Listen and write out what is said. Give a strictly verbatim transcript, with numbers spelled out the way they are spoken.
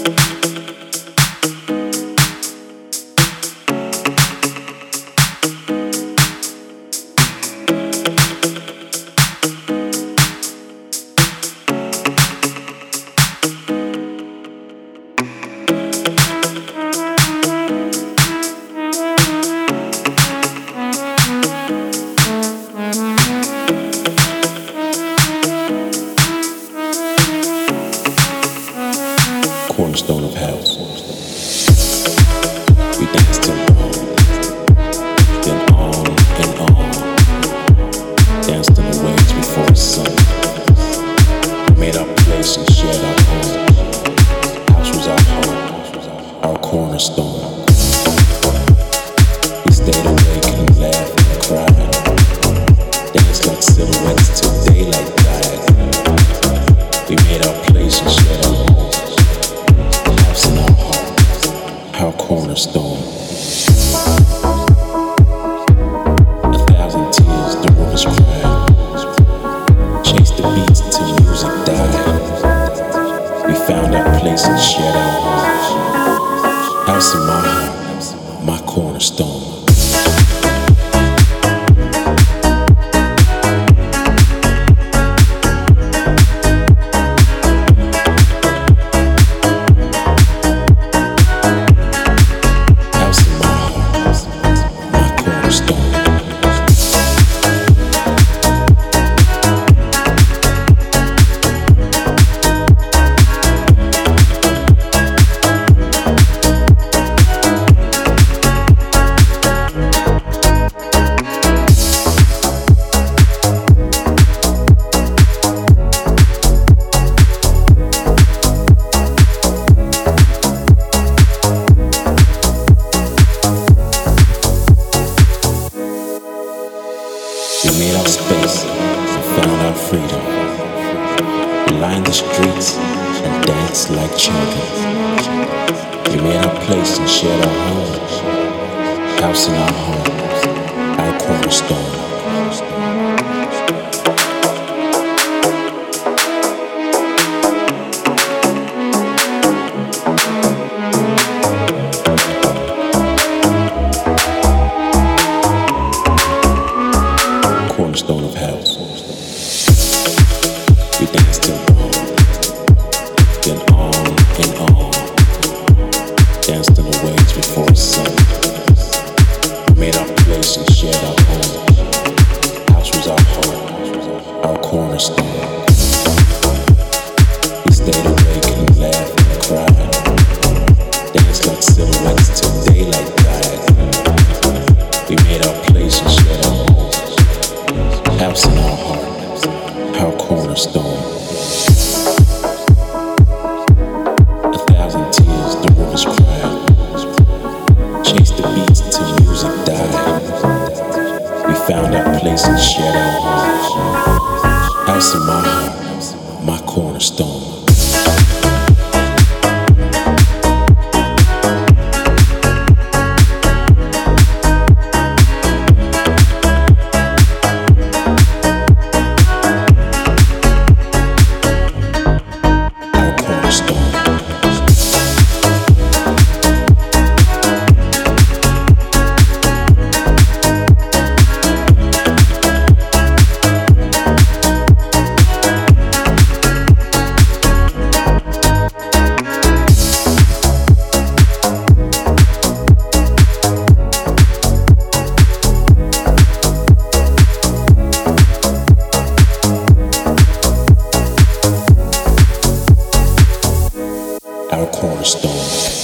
Cornerstone of house. We dance till dawn, then on and on. Dance to the waves before the sun. We made our place and shared our home. House was our home, our cornerstone. We stayed awake and laughed and cried. Danced like silhouettes till daylight died. We made our place and shared our home. Our cornerstone. A thousand tears, the rivers cried. Chased the beats till music died. We found our place and shared our home. House in my heart, my cornerstone. We made our space and found our freedom. We lined the streets and danced like champions. We made our place and shared our home. House in our home, our cornerstone. Cornerstone of house. We danced till dawn, then on and on. Danced to the waves before the sun. We made our place and shared our home. House was our home, our cornerstone. We stayed awake and laughed and cried. Danced like silhouettes till daylight died. We made our place and shared our home. House in our heart, our cornerstone. A thousand tears, the rivers cried. Chased the beats till music died. We found our place and shared our home. House in my heart, my cornerstone. Our cornerstone.